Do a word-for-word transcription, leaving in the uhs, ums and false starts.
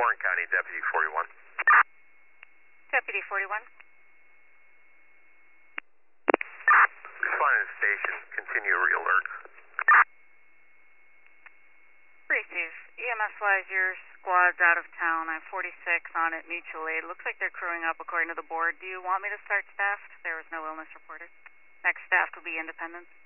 Warren County, Deputy forty-one. Deputy forty-one. Responding to station, continue re-alert. Receive. E M S-wise, your squad's out of town. I have forty-six on it, mutual aid. Looks like they're crewing up according to the board. Do you want me to start staff? There was no illness reported. Next staff will be Independence.